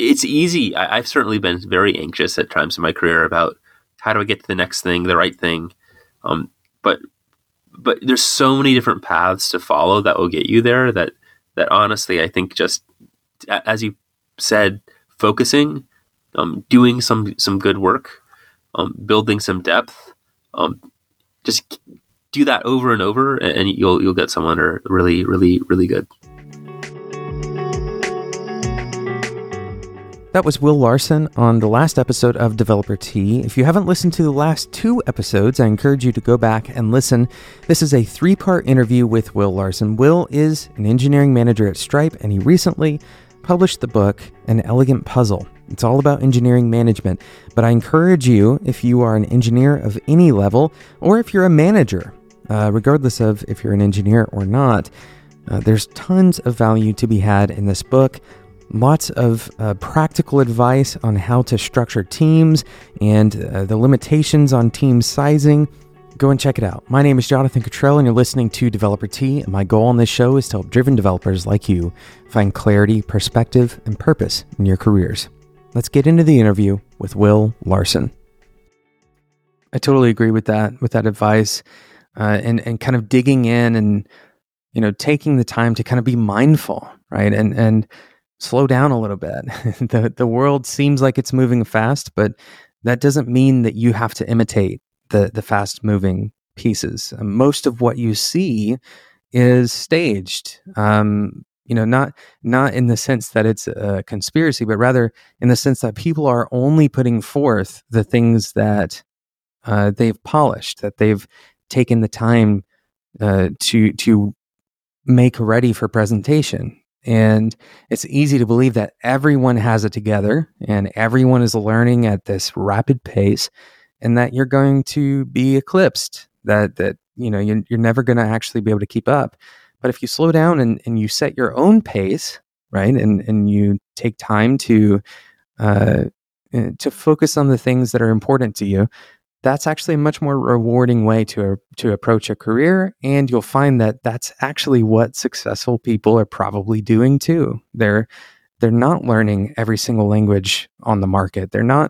it's easy. I've certainly been very anxious at times in my career about how do I get to the next thing, the right thing. Um, but but there's so many different paths to follow that will get you there. That honestly, I think just as you said, focusing, doing some good work, building some depth, just do that over and over, and you'll get someone really, really, really good. That was Will Larson on the last episode of Developer Tea. If you haven't listened to the last 2 episodes, I encourage you to go back and listen. This is a 3-part interview with Will Larson. Will is an engineering manager at Stripe, and he recently published the book, An Elegant Puzzle. It's all about engineering management, but I encourage you, if you are an engineer of any level, or if you're a manager, regardless of if you're an engineer or not, there's tons of value to be had in this book. Lots of practical advice on how to structure teams and the limitations on team sizing. Go and check it out. My name is Jonathan Cottrell, and you're listening to Developer Tea. And my goal on this show is to help driven developers like you find clarity, perspective, and purpose in your careers. Let's get into the interview with Will Larson. I totally agree with that advice, and kind of digging in and taking the time to kind of be mindful, right? And slow down a little bit. The world seems like it's moving fast, but that doesn't mean that you have to imitate the fast moving pieces. Most of what you see is staged. Not in the sense that it's a conspiracy, but rather in the sense that people are only putting forth the things that they've polished, that they've taken the time to make ready for presentation. And it's easy to believe that everyone has it together and everyone is learning at this rapid pace, and that you're going to be eclipsed, that you're never going to actually be able to keep up. But if you slow down and you set your own pace, right, and you take time to focus on the things that are important to you, that's actually a much more rewarding way to approach a career. And you'll find that that's actually what successful people are probably doing too. They're not learning every single language on the market. They're not,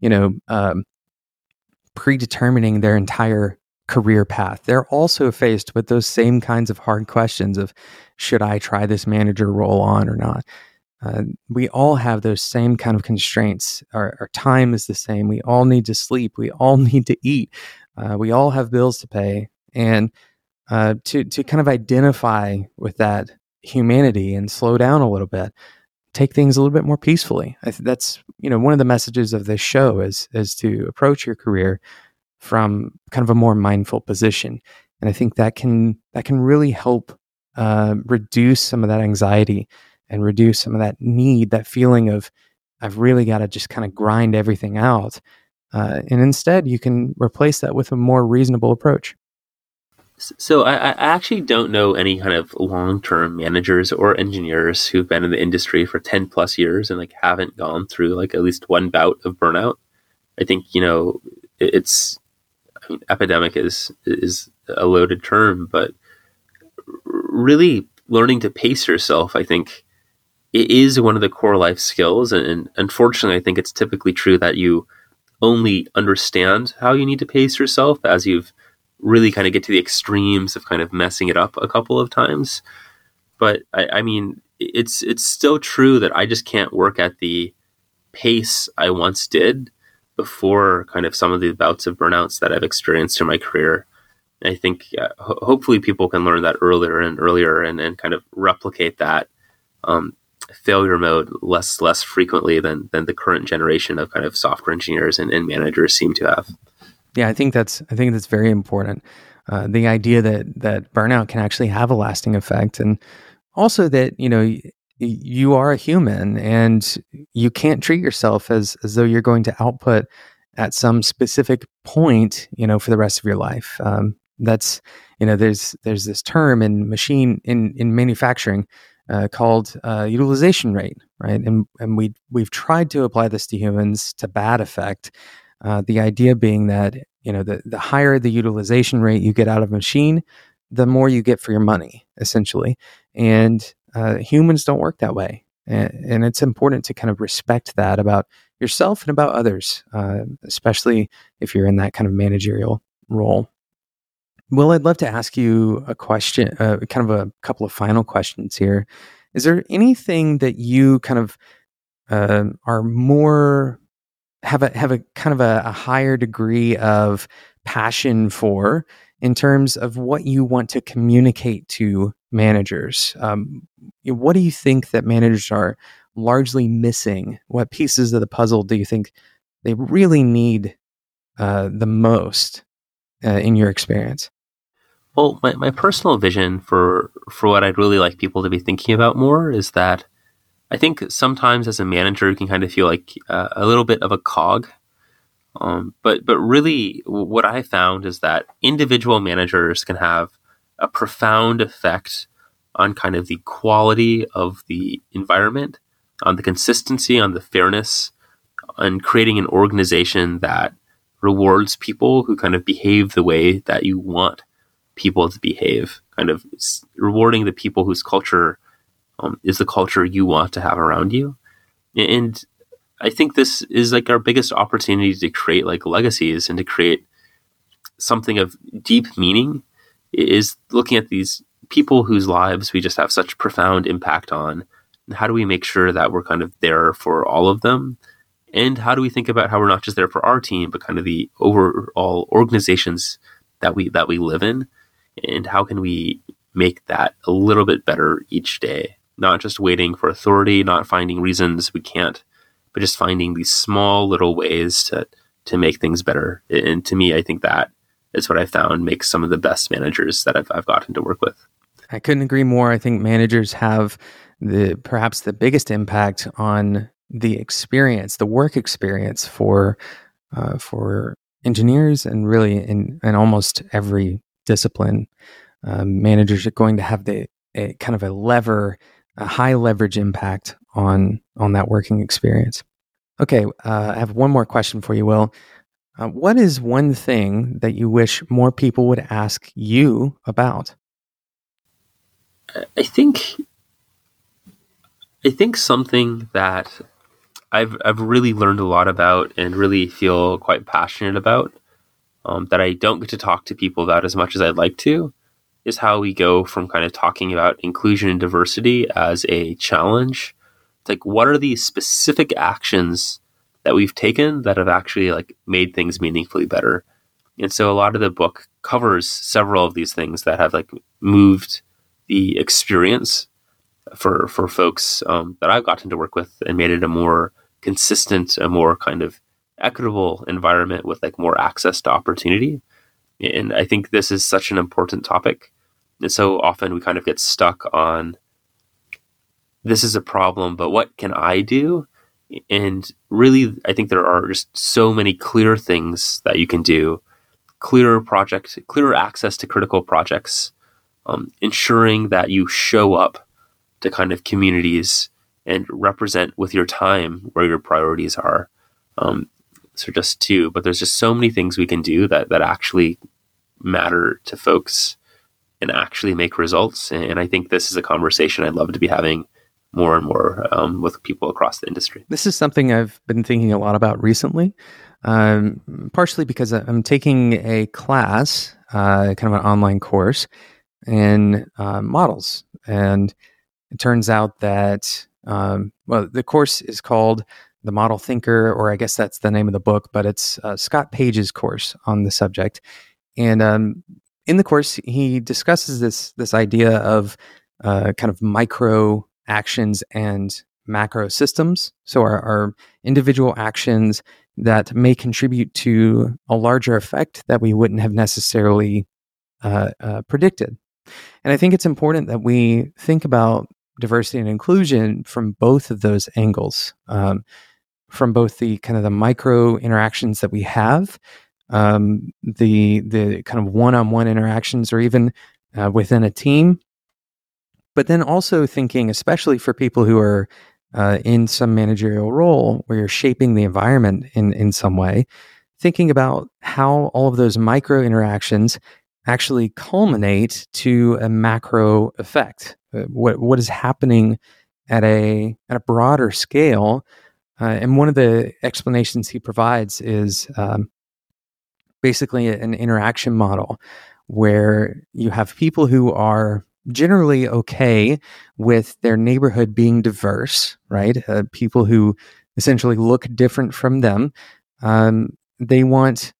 predetermining their entire career path. They're also faced with those same kinds of hard questions of, should I try this manager role on or not? We all have those same kind of constraints. Our time is the same. We all need to sleep. We all need to eat. We all have bills to pay. And to kind of identify with that humanity and slow down a little bit, take things a little bit more peacefully. That's one of the messages of this show is to approach your career from kind of a more mindful position. And I think that can really help reduce some of that anxiety and reduce some of that need, that feeling of, I've really got to just kind of grind everything out. And instead, you can replace that with a more reasonable approach. So I actually don't know any kind of long-term managers or engineers who've been in the industry for 10 plus years and like haven't gone through like at least one bout of burnout. I think, epidemic is a loaded term, but really learning to pace yourself, I think, it is one of the core life skills. And unfortunately, I think it's typically true that you only understand how you need to pace yourself as you've really kind of get to the extremes of kind of messing it up a couple of times. But I mean, it's still true that I just can't work at the pace I once did before kind of some of the bouts of burnouts that I've experienced in my career. I think hopefully people can learn that earlier and earlier and kind of replicate that failure mode less frequently than the current generation of kind of software engineers and managers seem to have. Yeah, I think that's very important. The idea that burnout can actually have a lasting effect, and also that you are a human and you can't treat yourself as though you're going to output at some specific point, for the rest of your life. That's there's this term in manufacturing called utilization rate, right? And we've tried to apply this to humans to bad effect. The idea being that the higher the utilization rate you get out of a machine, the more you get for your money, essentially. And humans don't work that way. And it's important to kind of respect that about yourself and about others, especially if you're in that kind of managerial role. Well, I'd love to ask you a question, kind of a couple of final questions here. Is there anything that you kind of are more have a kind of a higher degree of passion for in terms of what you want to communicate to managers? What do you think that managers are largely missing? What pieces of the puzzle do you think they really need the most in your experience? Well, my personal vision for what I'd really like people to be thinking about more is that I think sometimes as a manager you can kind of feel like a little bit of a cog. But really what I found is that individual managers can have a profound effect on kind of the quality of the environment, on the consistency, on the fairness, on creating an organization that rewards people who kind of behave the way that you want people to behave, kind of rewarding the people whose culture is the culture you want to have around you. And I think this is like our biggest opportunity to create like legacies and to create something of deep meaning, is looking at these people whose lives we just have such profound impact on. And how do we make sure that we're kind of there for all of them? And how do we think about how we're not just there for our team, but kind of the overall organizations that we live in? And how can we make that a little bit better each day? Not just waiting for authority, not finding reasons we can't, but just finding these small little ways to make things better. And to me, I think that is what I found makes some of the best managers that I've gotten to work with. I couldn't agree more. I think managers have perhaps the biggest impact on the experience, the work experience for engineers, and really in almost every discipline. Managers are going to have a kind of a high leverage impact on that working experience. Okay, I have one more question for you, Will. What is one thing that you wish more people would ask you about? I think something that I've really learned a lot about and really feel quite passionate about, that I don't get to talk to people about as much as I'd like to, is how we go from kind of talking about inclusion and diversity as a challenge. It's like, what are the specific actions that we've taken that have actually like made things meaningfully better? And so a lot of the book covers several of these things that have like moved the experience for folks that I've gotten to work with, and made it a more consistent, a more kind of equitable environment with like more access to opportunity. And I think this is such an important topic. And so often we kind of get stuck on, this is a problem, but what can I do? And really, I think there are just so many clear things that you can do. Clearer access to critical projects, ensuring that you show up to kind of communities and represent with your time where your priorities are. So just two, but there's just so many things we can do that actually matter to folks and actually make results. And I think this is a conversation I'd love to be having more and more with people across the industry. This is something I've been thinking a lot about recently, partially because I'm taking a class, kind of an online course in models. And it turns out that, the course is called The Model Thinker, or I guess that's the name of the book, but it's Scott Page's course on the subject. And in the course, he discusses this idea of kind of micro actions and macro systems. So our individual actions that may contribute to a larger effect that we wouldn't have necessarily predicted. And I think it's important that we think about diversity and inclusion from both of those angles, from both the kind of the micro interactions that we have, the kind of one-on-one interactions, or even within a team, but then also thinking, especially for people who are in some managerial role where you're shaping the environment in some way, thinking about how all of those micro interactions actually culminate to a macro effect. What is happening at a broader scale. And one of the explanations he provides is basically an interaction model where you have people who are generally okay with their neighborhood being diverse, right? People who essentially look different from them. They want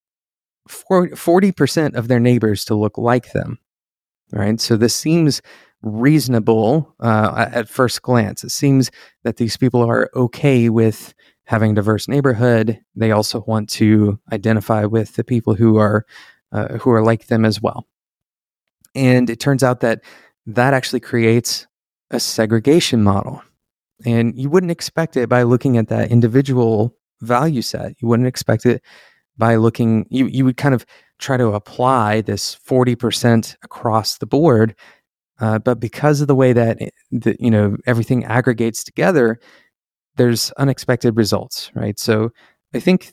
40% of their neighbors to look like them, right? So this seems reasonable at first glance. It seems that these people are okay with having a diverse neighborhood. They also want to identify with the people who are like them as well. And it turns out that actually creates a segregation model. And you wouldn't expect it by looking at that individual value set. You wouldn't expect it by looking, you would kind of try to apply this 40% across the board. But because of the way that everything aggregates together, there's unexpected results, right? So I think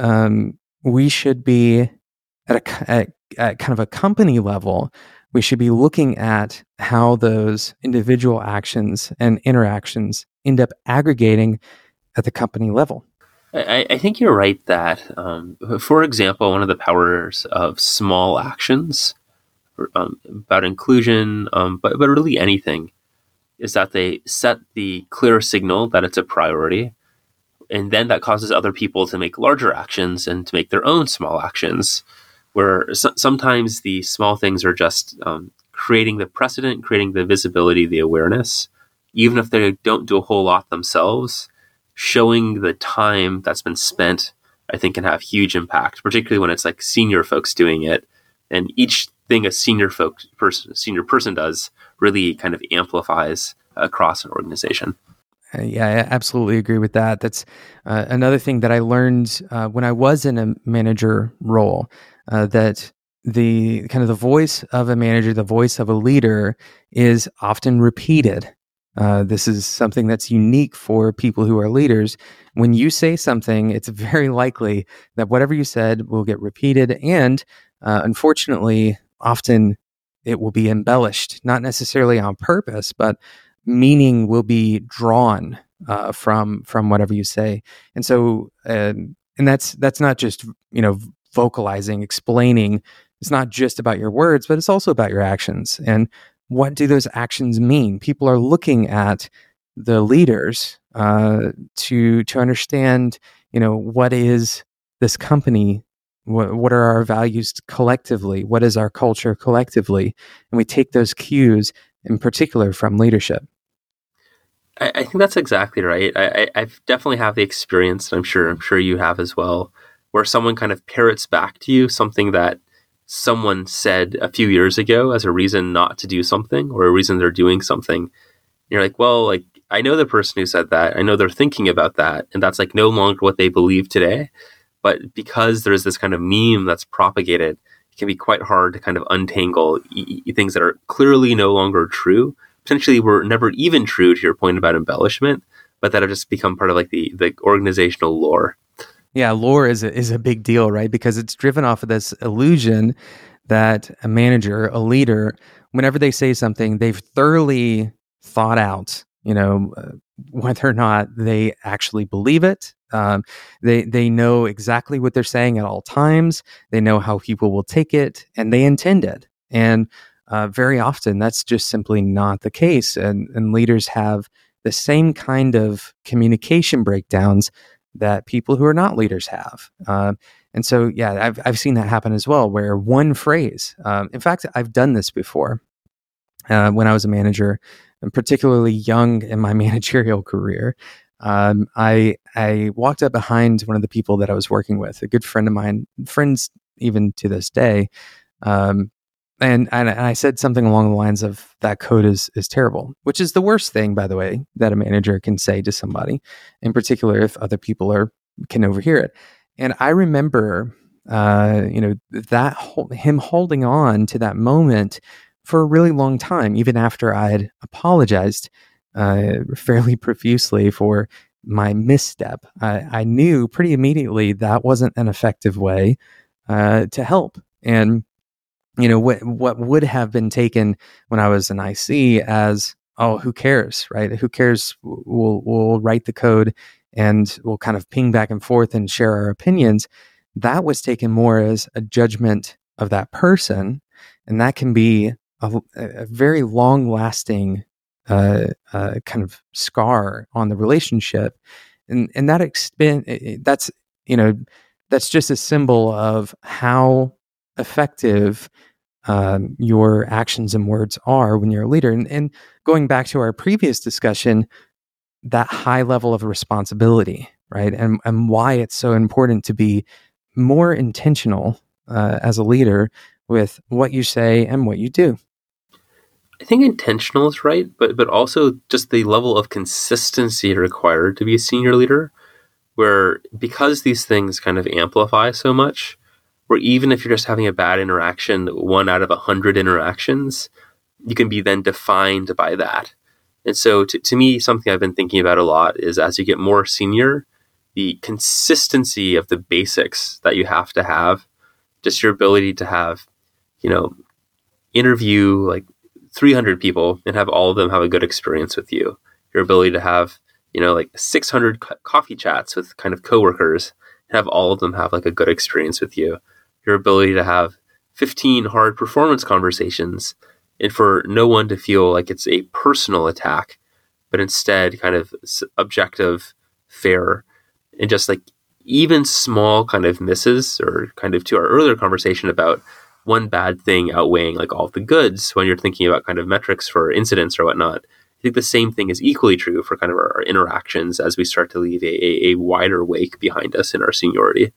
we should be at kind of a company level, we should be looking at how those individual actions and interactions end up aggregating at the company level. I think you're right that, for example, one of the powers of small actions about inclusion, but really anything, is that they set the clear signal that it's a priority, and then that causes other people to make larger actions and to make their own small actions, where sometimes the small things are just creating the precedent, creating the visibility, the awareness, even if they don't do a whole lot themselves. Showing the time that's been spent, I think, can have huge impact, particularly when it's like senior folks doing it. And each thing a senior person does really kind of amplifies across an organization. Yeah, I absolutely agree with that. That's another thing that I learned when I was in a manager role, that the kind of the voice of a manager, the voice of a leader is often repeated. This is something that's unique for people who are leaders. When you say something, it's very likely that whatever you said will get repeated. And unfortunately, often it will be embellished, not necessarily on purpose, but meaning will be drawn from whatever you say. And so, and that's not just, vocalizing, explaining. It's not just about your words, but it's also about your actions. And what do those actions mean? People are looking at the leaders to understand, what is this company? What are our values collectively? What is our culture collectively? And we take those cues, in particular, from leadership. I think that's exactly right. I've definitely have the experience, and I'm sure you have as well, where someone kind of parrots back to you something that someone said a few years ago as a reason not to do something, or a reason they're doing something. And you're like, well, like, I know the person who said that. I know they're thinking about that. And that's like no longer what they believe today. But because there's this kind of meme that's propagated, it can be quite hard to kind of untangle things that are clearly no longer true. Potentially were never even true, to your point about embellishment, but that have just become part of like the organizational lore. Yeah, lore is a big deal, right? Because it's driven off of this illusion that a manager, a leader, whenever they say something, they've thoroughly thought out, whether or not they actually believe it. They know exactly what they're saying at all times. They know how people will take it, and they intend it. And very often, that's just simply not the case. And leaders have the same kind of communication breakdowns that people who are not leaders have. And so, yeah, I've seen that happen as well, where one phrase, in fact, I've done this before when I was a manager, and particularly young in my managerial career. I walked up behind one of the people that I was working with, a good friend of mine, friends even to this day. And I said something along the lines of, that code is terrible, which is the worst thing, by the way, that a manager can say to somebody, in particular if other people can overhear it. And I remember, him holding on to that moment for a really long time, even after I had apologized fairly profusely for my misstep. I knew pretty immediately that wasn't an effective way to help. And what would have been taken when I was an IC as, oh, who cares, right? Who cares? We'll write the code and we'll kind of ping back and forth and share our opinions. That was taken more as a judgment of that person, and that can be a very long-lasting kind of scar on the relationship, and that's that's just a symbol of how effective your actions and words are when you're a leader. And going back to our previous discussion, that high level of responsibility, right? And why it's so important to be more intentional as a leader with what you say and what you do. I think intentional is right, but also just the level of consistency required to be a senior leader, where because these things kind of amplify so much, where even if you're just having a bad interaction, 1 out of 100 interactions, you can be then defined by that. And so to me, something I've been thinking about a lot is as you get more senior, the consistency of the basics that you have to have, just your ability to have, interview like 300 people and have all of them have a good experience with you. Your ability to have, like 600 coffee chats with kind of coworkers and have all of them have like a good experience with you. Your ability to have 15 hard performance conversations and for no one to feel like it's a personal attack, but instead kind of objective, fair, and just like even small kind of misses, or kind of to our earlier conversation about one bad thing outweighing like all the goods when you're thinking about kind of metrics for incidents or whatnot. I think the same thing is equally true for kind of our interactions as we start to leave a wider wake behind us in our seniority.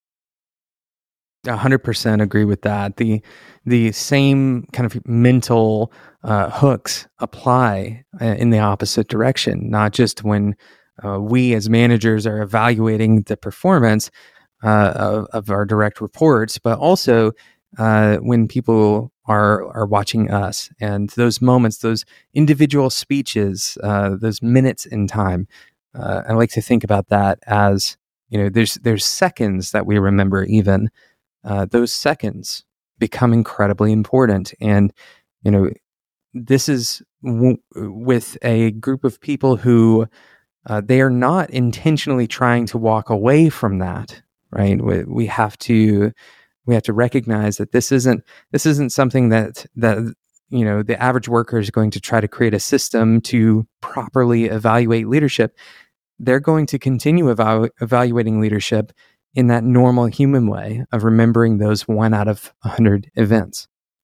100% agree with that. The same kind of mental hooks apply in the opposite direction, not just when we as managers are evaluating the performance of our direct reports, but also when people are watching us, and those moments, those individual speeches, those minutes in time. I like to think about that as, there's seconds that we remember even. Those seconds become incredibly important. And, this is with a group of people who they are not intentionally trying to walk away from that, right? We have to recognize that this isn't something that the average worker is going to try to create a system to properly evaluate leadership. They're going to continue evaluating leadership in that normal human way of remembering those 1 out of 100 events.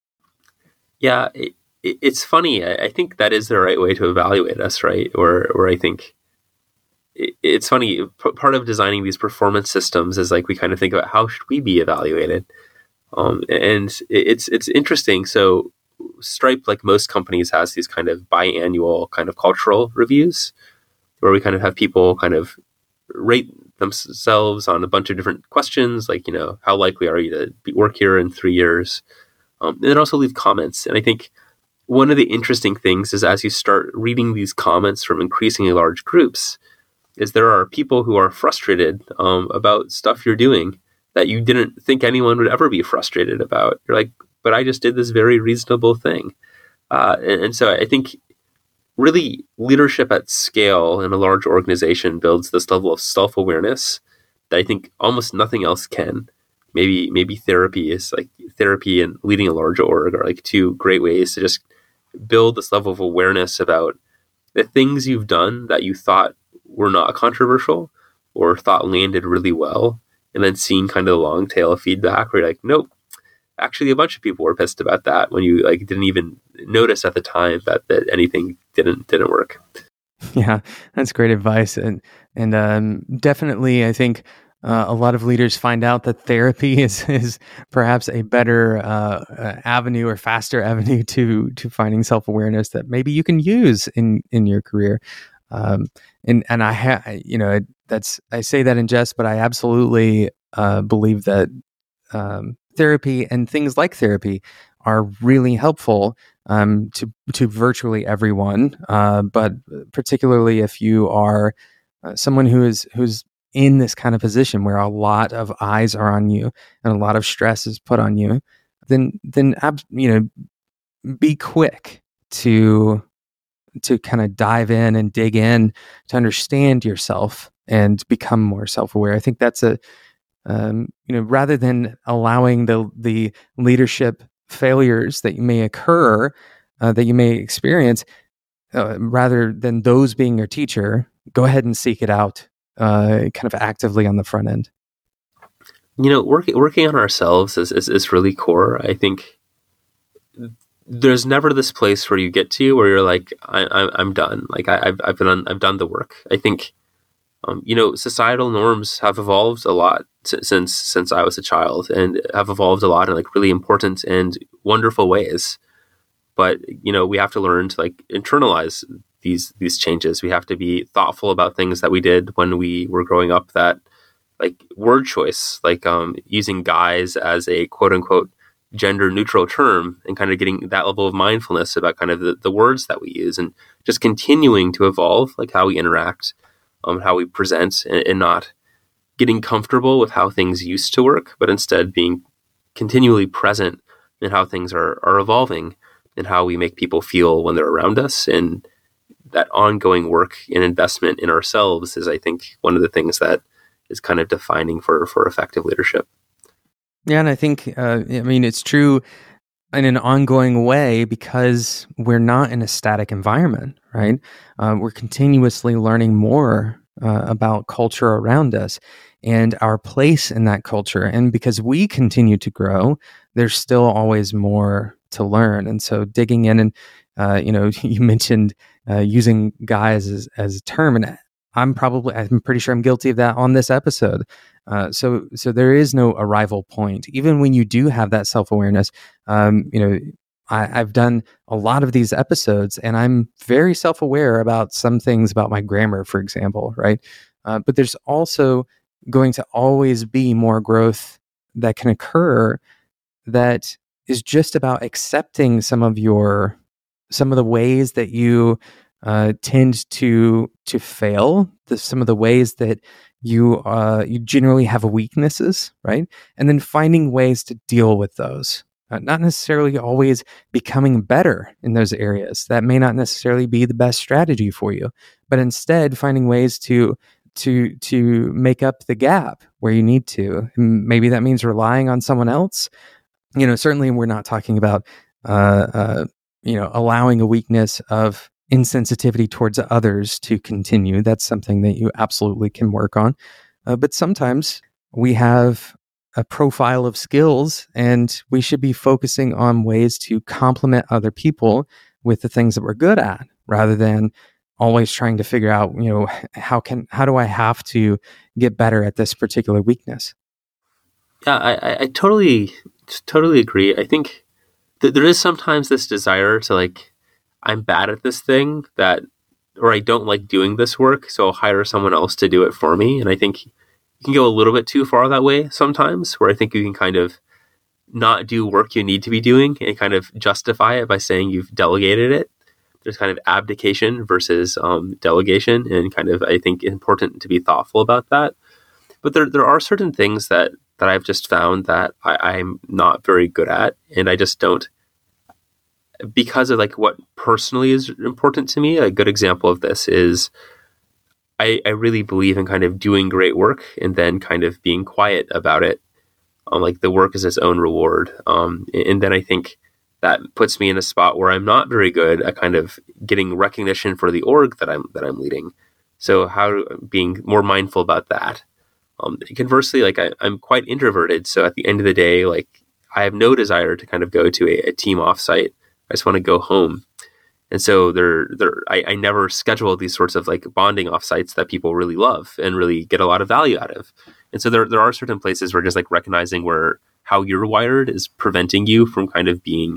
Yeah, it's funny. I think that is the right way to evaluate us, right? Or I think it's funny. Part of designing these performance systems is like we kind of think about how should we be evaluated, and it's interesting. So Stripe, like most companies, has these kind of biannual kind of cultural reviews where we kind of have people kind of rate themselves on a bunch of different questions, like, how likely are you to work here in 3 years? And then also leave comments. And I think one of the interesting things is as you start reading these comments from increasingly large groups, is there are people who are frustrated about stuff you're doing that you didn't think anyone would ever be frustrated about. You're like, but I just did this very reasonable thing. And so I think really leadership at scale in a large organization builds this level of self-awareness that I think almost nothing else can. Maybe therapy and leading a large org are like two great ways to just build this level of awareness about the things you've done that you thought were not controversial or thought landed really well, and then seeing kind of the long tail of feedback where you're like, nope, actually a bunch of people were pissed about that when you like didn't even notice at the time that anything didn't work. Yeah, that's great advice. And definitely I think a lot of leaders find out that therapy is perhaps a better avenue or faster avenue to finding self-awareness that maybe you can use in your career. And I say that in jest, but I absolutely believe that therapy and things like therapy are really helpful to virtually everyone, but particularly if you are someone who's in this kind of position where a lot of eyes are on you and a lot of stress is put on you, then be quick to to kind of dive in and dig in to understand yourself and become more self-aware. I think that's rather than allowing the leadership failures that you may occur, that you may experience, rather than those being your teacher, go ahead and seek it out kind of actively on the front end. Working on ourselves is really core. I think there's never this place where you get to where you're like, I'm done. Like I've done the work. I think, societal norms have evolved a lot since I was a child, and have evolved a lot in like really important and wonderful ways. But we have to learn to like internalize these changes. We have to be thoughtful about things that we did when we were growing up. That like word choice, like using guys as a quote unquote gender neutral term, and kind of getting that level of mindfulness about kind of the words that we use, and just continuing to evolve like how we interact, how we present, and not getting comfortable with how things used to work, but instead being continually present in how things are evolving and how we make people feel when they're around us. And that ongoing work and investment in ourselves is, I think, one of the things that is kind of defining for effective leadership. Yeah, and I think, it's true in an ongoing way because we're not in a static environment, right? We're continuously learning more about culture around us and our place in that culture. And because we continue to grow, there's still always more to learn. And so digging in and, you mentioned using guys as a term, and I'm pretty sure I'm guilty of that on this episode. So there is no arrival point. Even when you do have that self-awareness, I've done a lot of these episodes and I'm very self-aware about some things about my grammar, for example, right? But there's also going to always be more growth that can occur that is just about accepting some of the ways that you tend to fail, some of the ways that you generally have weaknesses, right? And then finding ways to deal with those. Not necessarily always becoming better in those areas. That may not necessarily be the best strategy for you, but instead finding ways to make up the gap where you need to. And maybe that means relying on someone else. Certainly we're not talking about allowing a weakness of insensitivity towards others to continue. That's something that you absolutely can work on. But sometimes we have a profile of skills and we should be focusing on ways to complement other people with the things that we're good at, rather than always trying to figure out, how do I have to get better at this particular weakness? Yeah, I totally agree. I think that there is sometimes this desire to like, I'm bad at this thing or I don't like doing this work, so I'll hire someone else to do it for me. And I think you can go a little bit too far that way sometimes, where I think you can kind of not do work you need to be doing and kind of justify it by saying you've delegated it. There's kind of abdication versus delegation, and kind of, I think, important to be thoughtful about that. But there are certain things that I've just found that I'm not very good at, and I just don't, because of like what personally is important to me. A good example of this is I really believe in kind of doing great work and then kind of being quiet about it. Like the work is its own reward. And then I think that puts me in a spot where I'm not very good at kind of getting recognition for the org that I'm leading. So being more mindful about that. Conversely, like I'm quite introverted. So at the end of the day, like I have no desire to kind of go to a team offsite. I just want to go home. And so I never schedule these sorts of like bonding offsites that people really love and really get a lot of value out of. And so there are certain places where just like recognizing where how you're wired is preventing you from kind of being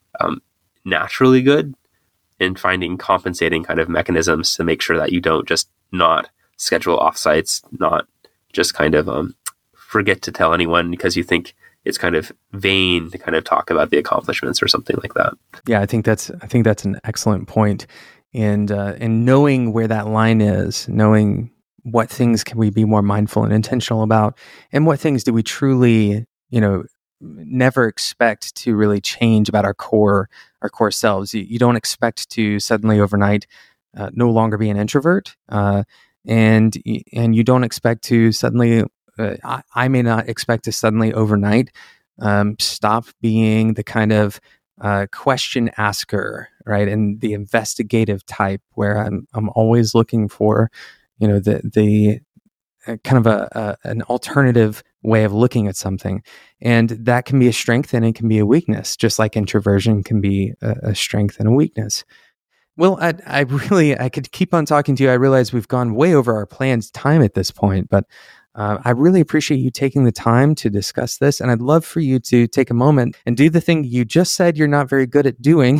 naturally good, and finding compensating kind of mechanisms to make sure that you don't just not schedule offsites, not just kind of forget to tell anyone because you think it's kind of vain to kind of talk about the accomplishments or something like that. Yeah, I think that's an excellent point. And knowing where that line is, knowing what things can we be more mindful and intentional about, and what things do we truly, never expect to really change about our core core selves. You don't expect to suddenly overnight no longer be an introvert, and you don't expect to suddenly. I may not expect to suddenly overnight stop being the kind of question asker, right, and the investigative type, where I'm always looking for, the kind of an alternative way of looking at something, and that can be a strength and it can be a weakness, just like introversion can be a strength and a weakness. Well, I could keep on talking to you. I realize we've gone way over our planned time at this point, but I really appreciate you taking the time to discuss this, and I'd love for you to take a moment and do the thing you just said you're not very good at doing,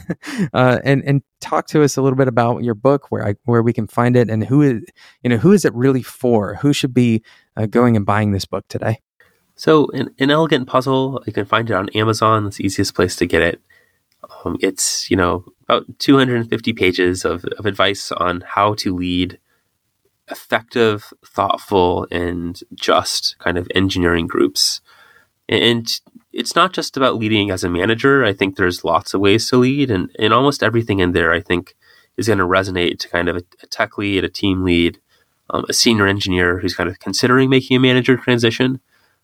and talk to us a little bit about your book, where we can find it, and who is it really for? Who should be going and buying this book today? So, an Elegant Puzzle, you can find it on Amazon. It's the easiest place to get it. It's about 250 pages of advice on how to lead effective, thoughtful, and just kind of engineering groups. And it's not just about leading as a manager. I think there's lots of ways to lead, and almost everything in there, I think, is going to resonate to kind of a tech lead, a team lead, a senior engineer who's kind of considering making a manager transition.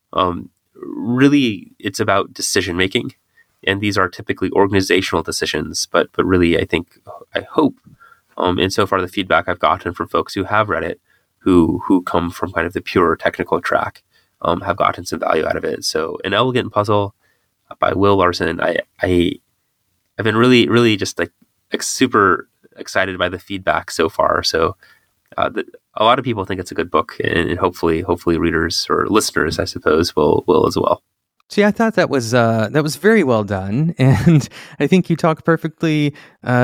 Really, it's about decision making, and these are typically organizational decisions. But really, I hope. And so far, the feedback I've gotten from folks who have read it, who come from kind of the pure technical track, have gotten some value out of it. So, An Elegant Puzzle by Will Larson. I've been really just like super excited by the feedback so far. So, a lot of people think it's a good book, and hopefully readers or listeners, I suppose, will as well. See, I thought that was very well done, and I think you talk perfectly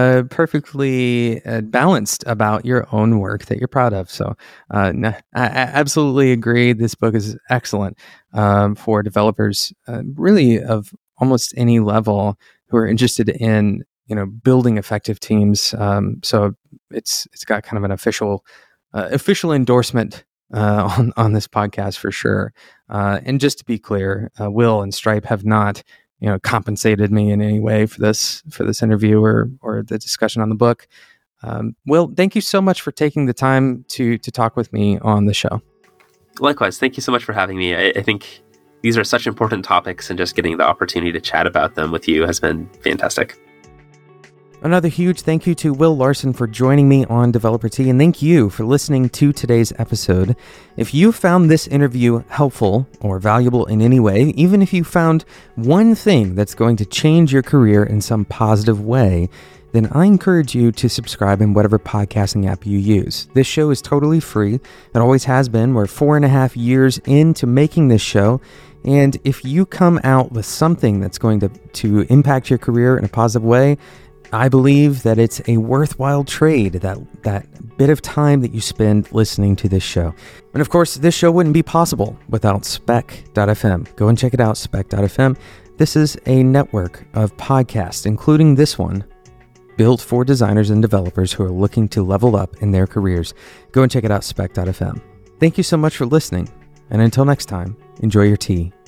balanced about your own work that you're proud of. So, I absolutely agree. This book is excellent for developers, really of almost any level, who are interested in building effective teams. So it's got kind of an official endorsement on this podcast for sure. And just to be clear, Will and Stripe have not, compensated me in any way for this interview or the discussion on the book. Will, thank you so much for taking the time to talk with me on the show. Likewise, thank you so much for having me. I think these are such important topics, and just getting the opportunity to chat about them with you has been fantastic. Another huge thank you to Will Larson for joining me on Developer Tea, and thank you for listening to today's episode. If you found this interview helpful or valuable in any way, even if you found one thing that's going to change your career in some positive way, then I encourage you to subscribe in whatever podcasting app you use. This show is totally free. It always has been. We're 4.5 years into making this show. And if you come out with something that's going to impact your career in a positive way, I believe that it's a worthwhile trade, that bit of time that you spend listening to this show. And of course, this show wouldn't be possible without Spec.fm. Go and check it out, Spec.fm. This is a network of podcasts, including this one, built for designers and developers who are looking to level up in their careers. Go and check it out, Spec.fm. Thank you so much for listening. And until next time, enjoy your tea.